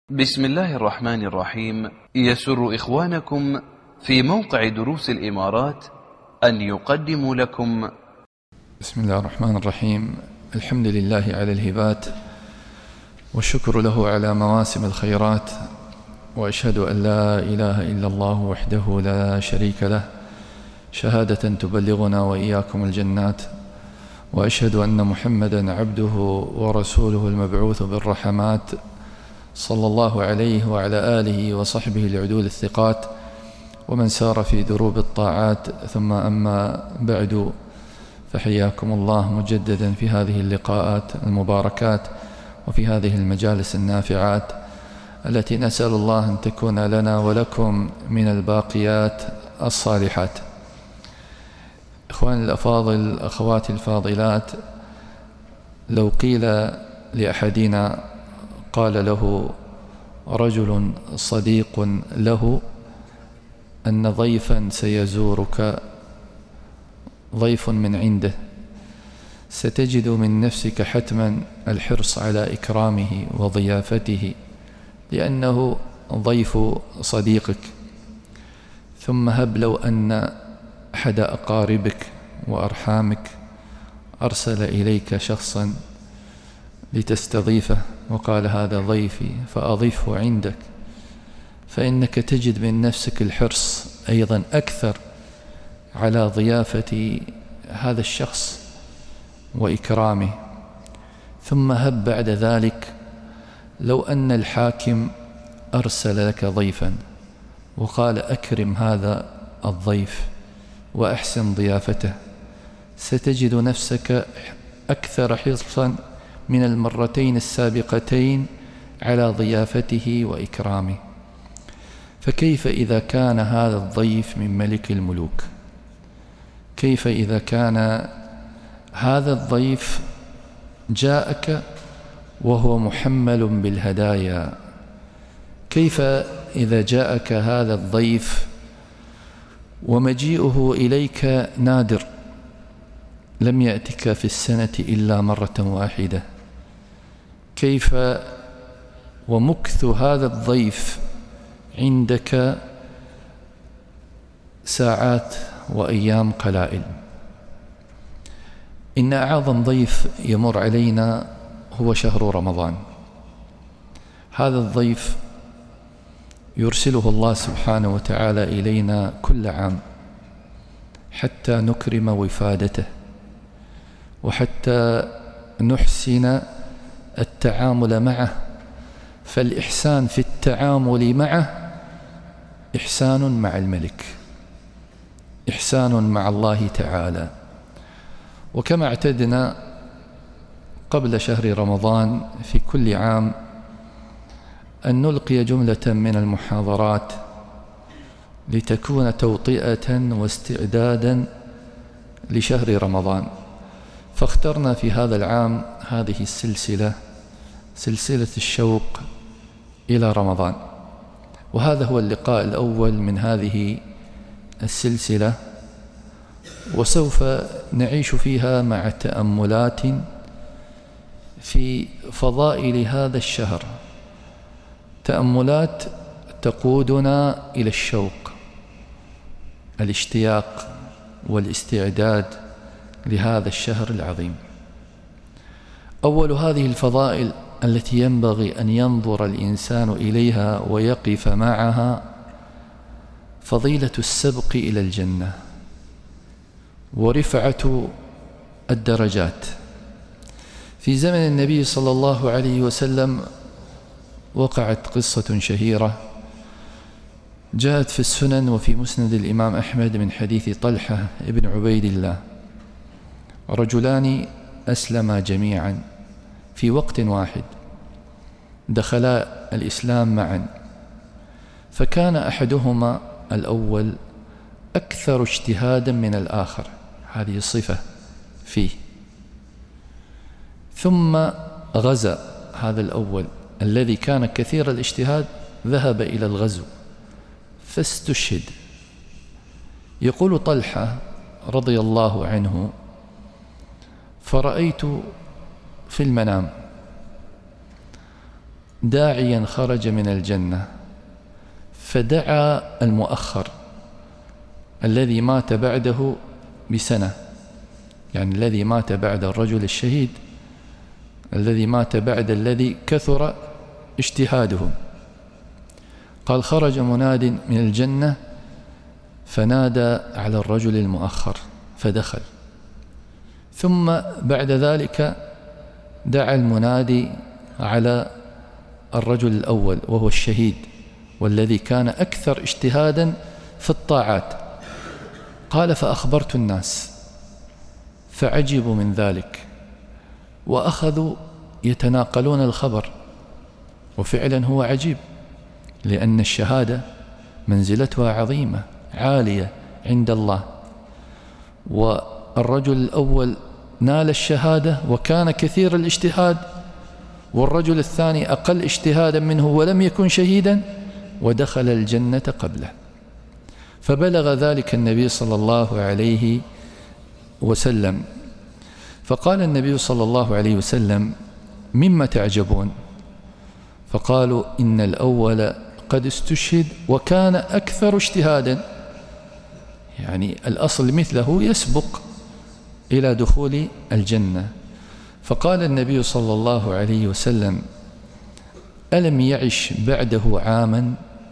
بسم الله الرحمن الرحيم. يسر إخوانكم في موقع دروس الإمارات أن يقدموا لكم بسم الله الرحمن الرحيم. الحمد لله على الهبات والشكر له على مواسم الخيرات، وأشهد أن لا إله إلا الله وحده لا شريك له شهادة تبلغنا وإياكم الجنات، وأشهد أن محمدا عبده ورسوله المبعوث بالرحمات صلى الله عليه وعلى آله وصحبه العدول الثقات ومن سار في دروب الطاعات، ثم أما بعد، فحياكم الله مجددا في هذه اللقاءات المباركات وفي هذه المجالس النافعات التي نسأل الله أن تكون لنا ولكم من الباقيات الصالحات. إخواني الأفاضل، أخواتي الفاضلات، لو قيل لأحدنا، قال له رجل صديق له أن ضيفا سيزورك، ضيف من عنده، ستجد من نفسك حتما الحرص على إكرامه وضيافته لأنه ضيف صديقك، ثم هب لو أن أحد أقاربك وأرحامك أرسل إليك شخصا لتستضيفه وقال هذا ضيفي فأضيفه عندك، فإنك تجد من نفسك الحرص أيضا أكثر على ضيافة هذا الشخص وإكرامه. ثم هب بعد ذلك لو أن الحاكم أرسل لك ضيفا وقال أكرم هذا الضيف وأحسن ضيافته، ستجد نفسك أكثر حرصا من المرتين السابقتين على ضيافته وإكرامه. فكيف إذا كان هذا الضيف من ملك الملوك؟ كيف إذا كان هذا الضيف جاءك وهو محمل بالهدايا؟ كيف إذا جاءك هذا الضيف ومجيئه إليك نادر، لم يأتك في السنة إلا مرة واحدة؟ كيف ومكث هذا الضيف عندك ساعات وأيام قلائل؟ إن أعظم ضيف يمر علينا هو شهر رمضان. هذا الضيف يرسله الله سبحانه وتعالى إلينا كل عام حتى نكرم وفادته وحتى نحسن التعامل معه، فالإحسان في التعامل معه إحسان مع الملك، إحسان مع الله تعالى. وكما اعتدنا قبل شهر رمضان في كل عام أن نلقي جملة من المحاضرات لتكون توطئة واستعدادا لشهر رمضان، فاخترنا في هذا العام هذه السلسلة، سلسلة الشوق إلى رمضان، وهذا هو اللقاء الأول من هذه السلسلة، وسوف نعيش فيها مع تأملات في فضائل هذا الشهر، تأملات تقودنا إلى الشوق، الاشتياق والاستعداد لهذا الشهر العظيم. أول هذه الفضائل التي ينبغي أن ينظر الإنسان إليها ويقف معها فضيلة السبق إلى الجنة ورفعة الدرجات. في زمن النبي صلى الله عليه وسلم وقعت قصة شهيرة جاءت في السنن وفي مسند الإمام أحمد من حديث طلحة ابن عبيد الله. رجلان أسلما جميعا في وقت واحد، دخلا الإسلام معا، فكان أحدهما الأول أكثر اجتهادا من الآخر، هذه الصفة فيه، ثم غزا هذا الأول الذي كان كثير الاجتهاد، ذهب إلى الغزو فاستشهد. يقول طلحة رضي الله عنه: فرأيت في المنام داعيا خرج من الجنة فدعا المؤخر الذي مات بعده بسنة، يعني الذي مات بعد الرجل الشهيد، الذي مات بعد الذي كثر اجتهاده. قال: خرج مناد من الجنة فنادى على الرجل المؤخر فدخل، ثم بعد ذلك دعا المنادي على الرجل الأول وهو الشهيد والذي كان أكثر اجتهادا في الطاعات. قال: فأخبرت الناس فعجبوا من ذلك وأخذوا يتناقلون الخبر، وفعلا هو عجيب، لأن الشهادة منزلتها عظيمة عالية عند الله، والرجل الأول نال الشهادة وكان كثير الاجتهاد، والرجل الثاني أقل اجتهادا منه ولم يكن شهيدا ودخل الجنة قبله. فبلغ ذلك النبي صلى الله عليه وسلم، فقال النبي صلى الله عليه وسلم: مما تعجبون؟ فقالوا: إن الأول قد استشهد وكان أكثر اجتهادا، يعني الأصل مثله يسبق إلى دخول الجنة. فقال النبي صلى الله عليه وسلم: ألم يعش بعده عاما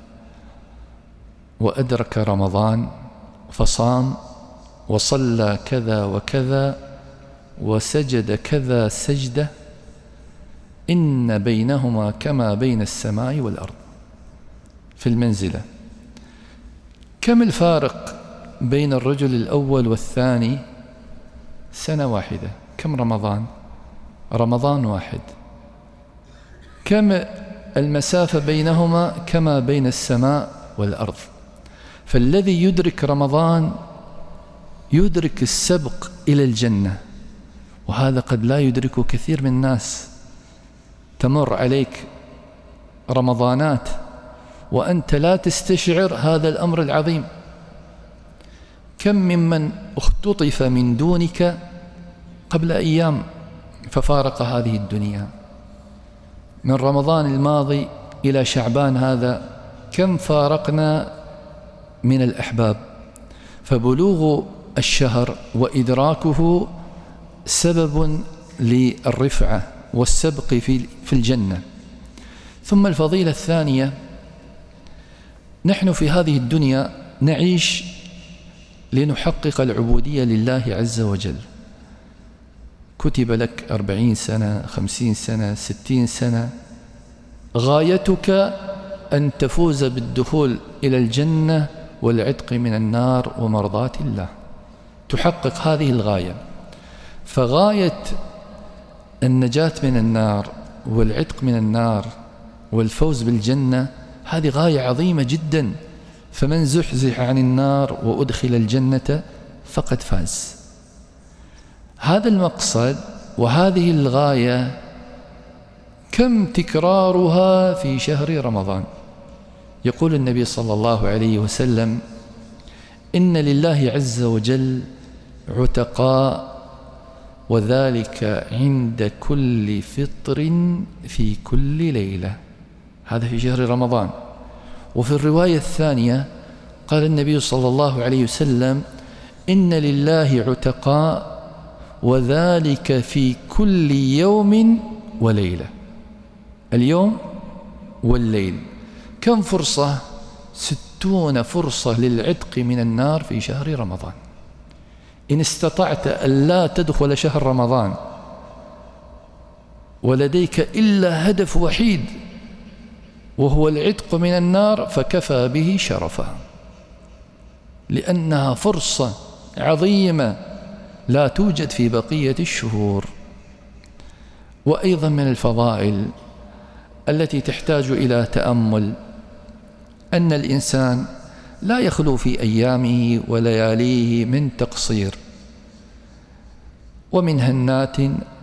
وأدرك رمضان فصام وصلى كذا وكذا وسجد كذا سجدة، إن بينهما كما بين السماء والأرض في المنزلة. كم الفارق بين الرجل الأول والثاني؟ سنة واحدة. كم رمضان؟ رمضان واحد. كم المسافة بينهما؟ كما بين السماء والأرض. فالذي يدرك رمضان يدرك السبق إلى الجنة، وهذا قد لا يدركه كثير من الناس. تمر عليك رمضانات وأنت لا تستشعر هذا الأمر العظيم. كم ممن اختطف من دونك قبل أيام ففارق هذه الدنيا. من رمضان الماضي إلى شعبان هذا كم فارقنا من الأحباب. فبلوغ الشهر وإدراكه سبب للرفعة والسبق في الجنة. ثم الفضيلة الثانية: نحن في هذه الدنيا نعيش لنحقق العبودية لله عز وجل. كتب لك 40 سنة 50 سنة 60 سنة، غايتك أن تفوز بالدخول إلى الجنة والعتق من النار ومرضاة الله، تحقق هذه الغاية. فغاية النجاة من النار والعتق من النار والفوز بالجنة هذه غاية عظيمة جدا. فمن زحزح عن النار وأدخل الجنة فقد فاز. هذا المقصد وهذه الغاية كم تكرارها في شهر رمضان. يقول النبي صلى الله عليه وسلم: إن لله عز وجل عتقاء، وذلك عند كل فطر في كل ليلة. هذا في شهر رمضان. وفي الرواية الثانية قال النبي صلى الله عليه وسلم: إن لله عتقاء، وذلك في كل يوم وليلة. اليوم والليل. كم فرصة؟ 60 فرصة للعتق من النار في شهر رمضان. إن استطعت أن لا تدخل شهر رمضان ولديك إلا هدف وحيد وهو العتق من النار فكفى به شرفا، لأنها فرصة عظيمة لا توجد في بقية الشهور. وأيضا من الفضائل التي تحتاج إلى تأمل أن الإنسان لا يخلو في أيامه ولياليه من تقصير ومن هنات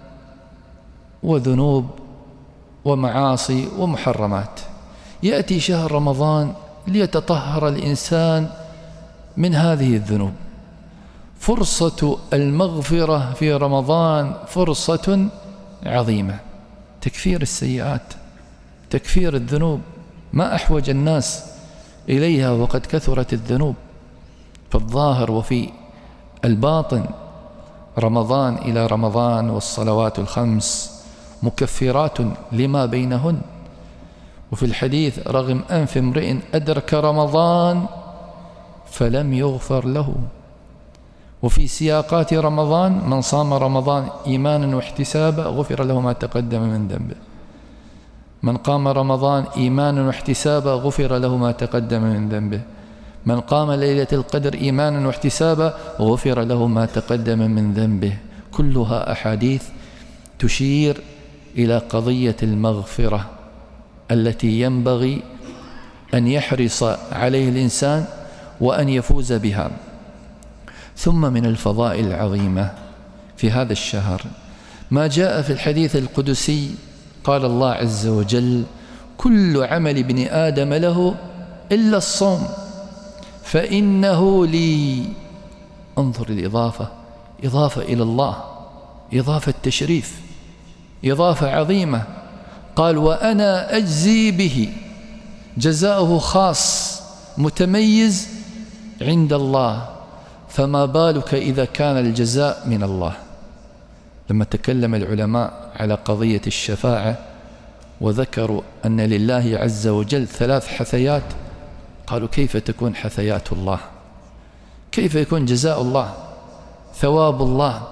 وذنوب ومعاصي ومحرمات. يأتي شهر رمضان ليتطهر الإنسان من هذه الذنوب. فرصة المغفرة في رمضان فرصة عظيمة. تكفير السيئات، تكفير الذنوب، ما أحوج الناس إليها وقد كثرت الذنوب. فالظاهر وفي الباطن رمضان إلى رمضان والصلوات الخمس مكفرات لما بينهن. وفي الحديث رغم أنف امرئ أدرك رمضان فلم يغفر له. وفي سياقات رمضان من صام رمضان إيمانا واحتسابا غفر له ما تقدم من ذنبه، من قام رمضان إيمانا واحتسابا غفر له ما تقدم من ذنبه، من قام ليلة القدر إيمانا واحتسابا غفر له ما تقدم من ذنبه. كلها أحاديث تشير إلى قضية المغفرة التي ينبغي أن يحرص عليه الإنسان وأن يفوز بها. ثم من الفضائل العظيمة في هذا الشهر ما جاء في الحديث القدسي، قال الله عز وجل: كل عمل ابن آدم له إلا الصوم فإنه لي. انظر الإضافة، إضافة إلى الله، إضافة تشريف، إضافة عظيمة. قال: وأنا أجزي به، جزاؤه خاص متميز عند الله، فما بالك إذا كان الجزاء من الله. لما تكلم العلماء على قضية الشفاعة وذكروا أن لله عز وجل 3 حثيات، قالوا: كيف تكون حثيات الله؟ كيف يكون جزاء الله، ثواب الله؟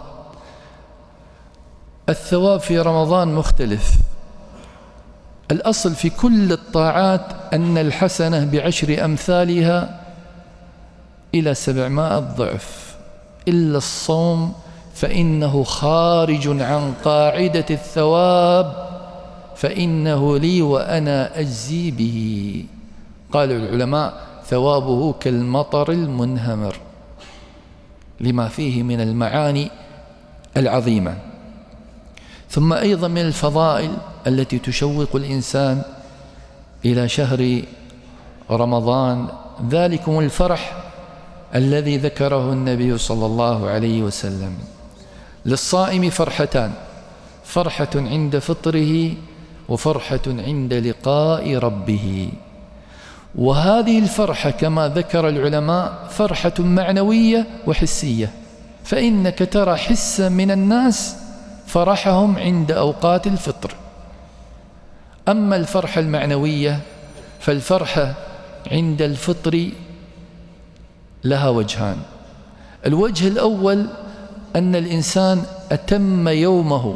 الثواب في رمضان مختلف. الأصل في كل الطاعات أن الحسنة ب10 أمثالها إلى 700 ضعف، إلا الصوم فإنه خارج عن قاعدة الثواب، فإنه لي وأنا أجزي به. قال العلماء: ثوابه كالمطر المنهمر، لما فيه من المعاني العظيمة. ثم أيضا من الفضائل التي تشوق الإنسان إلى شهر رمضان ذلكم الفرح الذي ذكره النبي صلى الله عليه وسلم. للصائم فرحتان: فرحة عند فطره وفرحة عند لقاء ربه. وهذه الفرحة كما ذكر العلماء فرحة معنوية وحسية، فإنك ترى حسا من الناس فرحهم عند أوقات الفطر. أما الفرحة المعنوية فالفرحة عند الفطر لها وجهان. الوجه الأول أن الإنسان أتم يومه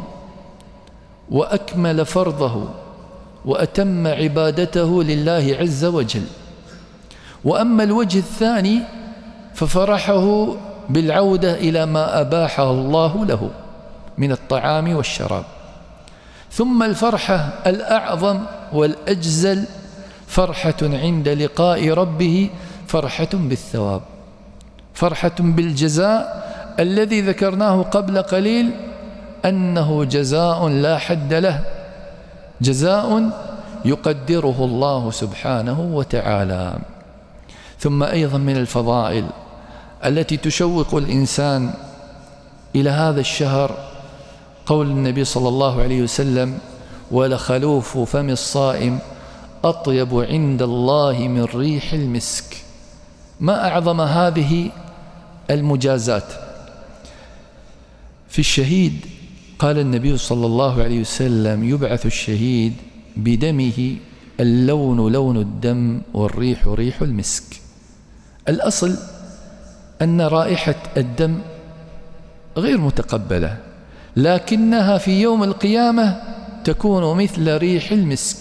وأكمل فرضه وأتم عبادته لله عز وجل. وأما الوجه الثاني ففرحه بالعودة إلى ما أباحه الله له من الطعام والشراب. ثم الفرحة الأعظم والأجزل فرحة عند لقاء ربه، فرحة بالثواب، فرحة بالجزاء الذي ذكرناه قبل قليل أنه جزاء لا حد له، جزاء يقدره الله سبحانه وتعالى. ثم أيضا من الفضائل التي تشوق الإنسان إلى هذا الشهر قول النبي صلى الله عليه وسلم: ولخلوف فم الصائم أطيب عند الله من ريح المسك. ما أعظم هذه المجازات. في الشهيد قال النبي صلى الله عليه وسلم: يبعث الشهيد بدمه اللون لون الدم والريح ريح المسك. الأصل أن رائحة الدم غير متقبلة، لكنها في يوم القيامة تكون مثل ريح المسك.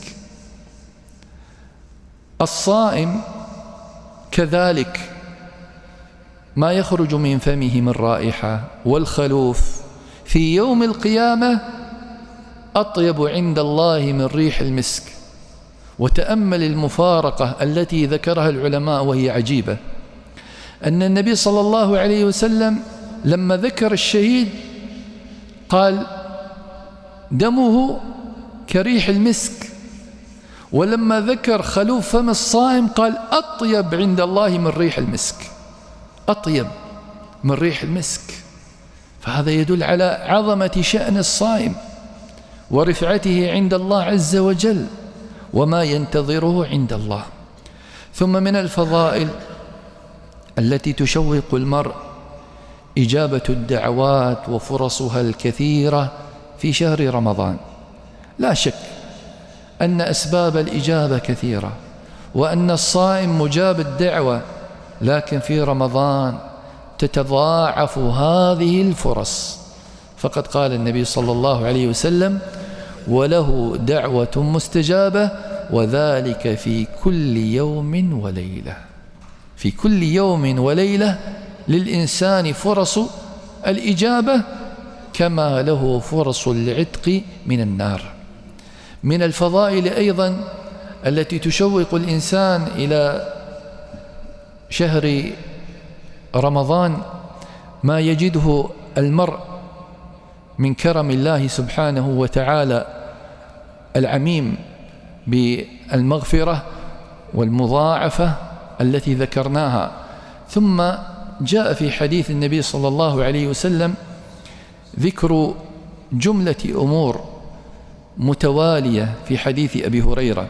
الصائم كذلك ما يخرج من فمه من رائحة، والخلوف في يوم القيامة أطيب عند الله من ريح المسك. وتأمل المفارقة التي ذكرها العلماء وهي عجيبة، أن النبي صلى الله عليه وسلم لما ذكر الشهيد قال دمه كريح المسك، ولما ذكر خلوف فم الصائم قال أطيب عند الله من ريح المسك، أطيب من ريح المسك. فهذا يدل على عظمة شأن الصائم ورفعته عند الله عز وجل وما ينتظره عند الله. ثم من الفضائل التي تشوق المرء إجابة الدعوات وفرصها الكثيرة في شهر رمضان. لا شك أن أسباب الإجابة كثيرة، وأن الصائم مجاب الدعوة، لكن في رمضان تتضاعف هذه الفرص. فقد قال النبي صلى الله عليه وسلم: وله دعوة مستجابة وذلك في كل يوم وليلة. في كل يوم وليلة للإنسان فرص الإجابة كما له فرص العتق من النار. من الفضائل أيضا التي تشوق الإنسان إلى شهر رمضان ما يجده المرء من كرم الله سبحانه وتعالى العميم بالمغفرة والمضاعفة التي ذكرناها. ثم جاء في حديث النبي صلى الله عليه وسلم ذكر جملة أمور متوالية في حديث أبي هريرة،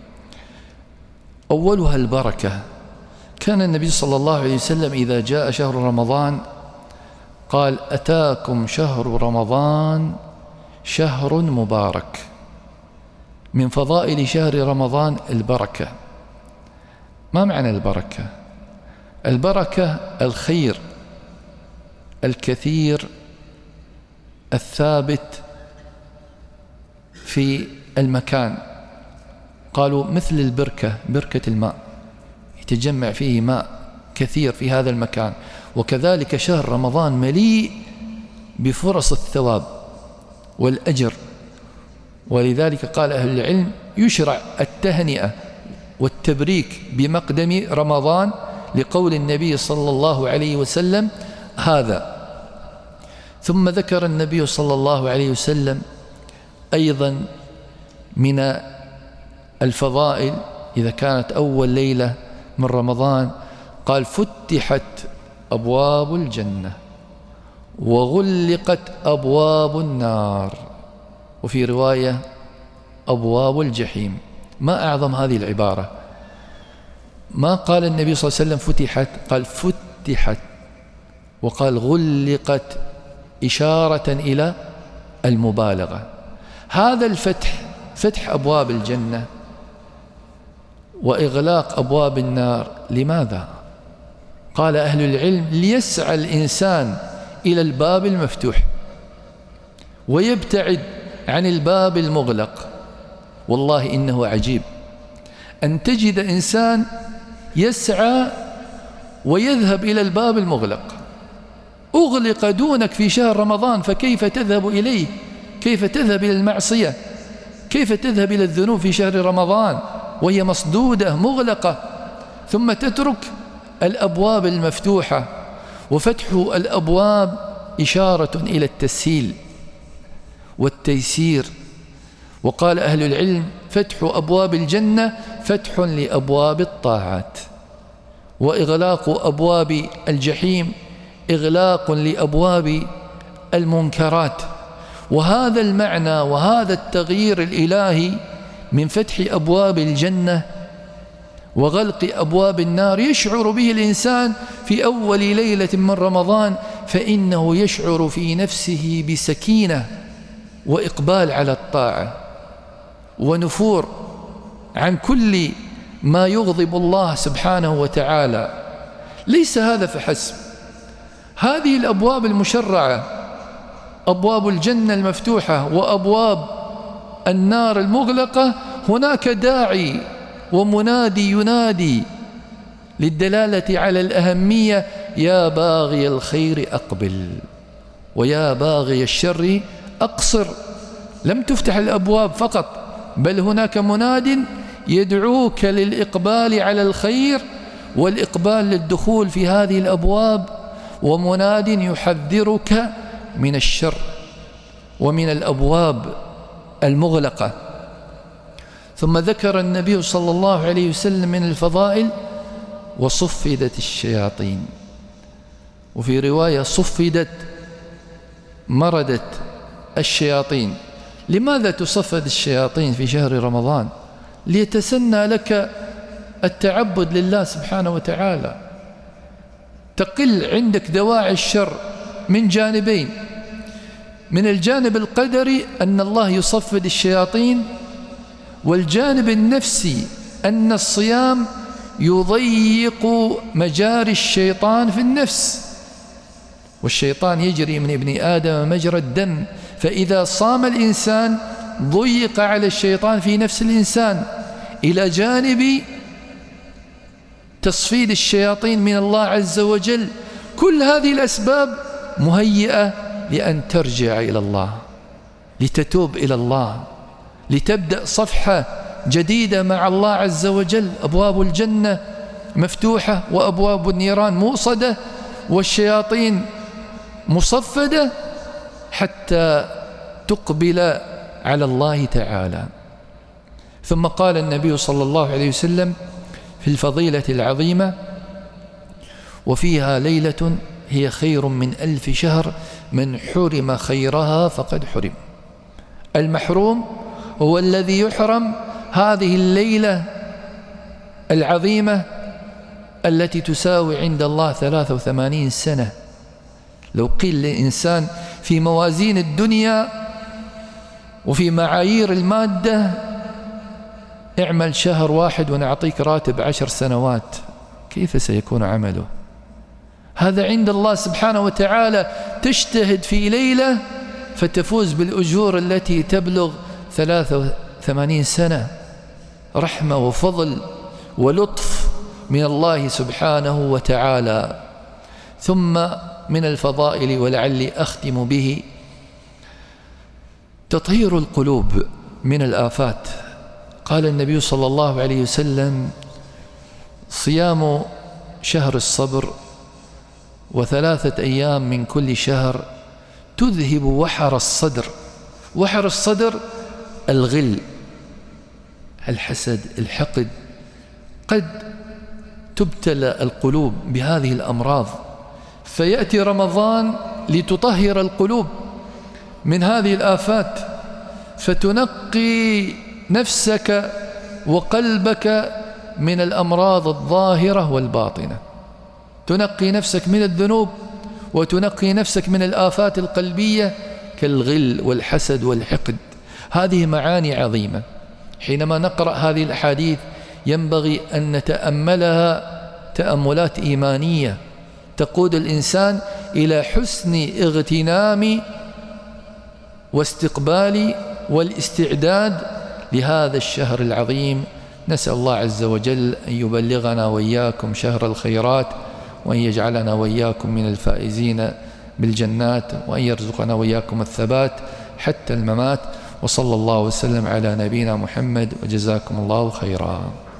أولها البركة. كان النبي صلى الله عليه وسلم إذا جاء شهر رمضان قال: أتاكم شهر رمضان شهر مبارك. من فضائل شهر رمضان البركة. ما معنى البركة؟ البركة الخير الكثير الثابت في المكان. قالوا مثل البركة، بركة الماء يتجمع فيه ماء كثير في هذا المكان. وكذلك شهر رمضان مليء بفرص الثواب والأجر، ولذلك قال أهل العلم: يشرع التهنئة والتبريك بمقدم رمضان لقول النبي صلى الله عليه وسلم هذا. ثم ذكر النبي صلى الله عليه وسلم أيضا من الفضائل إذا كانت أول ليلة من رمضان قال: فتحت أبواب الجنة وغلقت أبواب النار، وفي رواية أبواب الجحيم. ما أعظم هذه العبارة! ما قال النبي صلى الله عليه وسلم فتحت، قال فتحت، وقال غلقت إشارة إلى المبالغة. هذا الفتح، فتح أبواب الجنة وإغلاق أبواب النار، لماذا؟ قال أهل العلم: ليسعى الإنسان إلى الباب المفتوح ويبتعد عن الباب المغلق. والله إنه عجيب أن تجد إنسان يسعى ويذهب إلى الباب المغلق. أغلق دونك في شهر رمضان، فكيف تذهب إليه؟ كيف تذهب إلى المعصية؟ كيف تذهب إلى الذنوب في شهر رمضان وهي مصدودة مغلقة؟ ثم تترك الأبواب المفتوحة. وفتح الأبواب إشارة إلى التسهيل والتيسير. وقال أهل العلم: فتح أبواب الجنة فتح لأبواب الطاعات، وإغلاق أبواب الجحيم إغلاق لأبواب المنكرات. وهذا المعنى وهذا التغيير الإلهي من فتح أبواب الجنة وغلق أبواب النار يشعر به الإنسان في أول ليلة من رمضان، فإنه يشعر في نفسه بسكينة وإقبال على الطاعة ونفور عن كل ما يغضب الله سبحانه وتعالى. ليس هذا فحسب، هذه الأبواب المشرعة، أبواب الجنة المفتوحة وأبواب النار المغلقة، هناك داعي ومنادي ينادي للدلالة على الأهمية: يا باغي الخير أقبل ويا باغي الشر أقصر. لم تفتح الأبواب فقط، بل هناك مناد يدعوك للإقبال على الخير والإقبال للدخول في هذه الأبواب، ومناد يحذرك من الشر ومن الأبواب المغلقة. ثم ذكر النبي صلى الله عليه وسلم من الفضائل: وصفدت الشياطين، وفي رواية صفدت، مردت الشياطين. لماذا تصفد الشياطين في شهر رمضان؟ ليتسنى لك التعبد لله سبحانه وتعالى. تقل عندك دواعي الشر من جانبين: من الجانب القدري أن الله يصفد الشياطين، والجانب النفسي أن الصيام يضيق مجاري الشيطان في النفس، والشيطان يجري من ابن آدم مجرى الدم، فإذا صام الإنسان ضيق على الشيطان في نفس الإنسان، إلى جانب تصفيد الشياطين من الله عز وجل. كل هذه الأسباب مهيئة لأن ترجع إلى الله، لتتوب إلى الله، لتبدأ صفحة جديدة مع الله عز وجل. أبواب الجنة مفتوحة وأبواب النيران موصدة والشياطين مصفدة حتى تقبل على الله تعالى. ثم قال النبي صلى الله عليه وسلم في الفضيلة العظيمة: وفيها ليلة هي خير من 1000 شهر، من حرم خيرها فقد حرم. المحروم هو الذي يحرم هذه الليلة العظيمة التي تساوي عند الله 83 سنة. لو قيل للإنسان في موازين الدنيا وفي معايير المادة: اعمل شهر واحد ونعطيك راتب 10 سنوات، كيف سيكون عمله؟ هذا عند الله سبحانه وتعالى تجتهد في ليلة فتفوز بالأجور التي تبلغ 83 سنة. رحمة وفضل ولطف من الله سبحانه وتعالى. ثم من الفضائل، ولعلي أختم به، تطهير القلوب من الآفات. قال النبي صلى الله عليه وسلم: صيام شهر الصبر و3 أيام من كل شهر تذهب وحر الصدر. وحر الصدر الغل، الحسد، الحقد. قد تبتلى القلوب بهذه الأمراض، فيأتي رمضان لتطهر القلوب من هذه الآفات، فتنقي نفسك وقلبك من الأمراض الظاهرة والباطنة. تنقي نفسك من الذنوب وتنقي نفسك من الآفات القلبية كالغل والحسد والحقد. هذه معاني عظيمة. حينما نقرأ هذه الأحاديث ينبغي أن نتأملها تأملات إيمانية تقود الإنسان إلى حسن اغتنام واستقبال والاستعداد لهذا الشهر العظيم. نسأل الله عز وجل أن يبلغنا وإياكم شهر الخيرات، وأن يجعلنا وإياكم من الفائزين بالجنات، وأن يرزقنا وإياكم الثبات حتى الممات. وصلى الله وسلم على نبينا محمد، وجزاكم الله خيرا.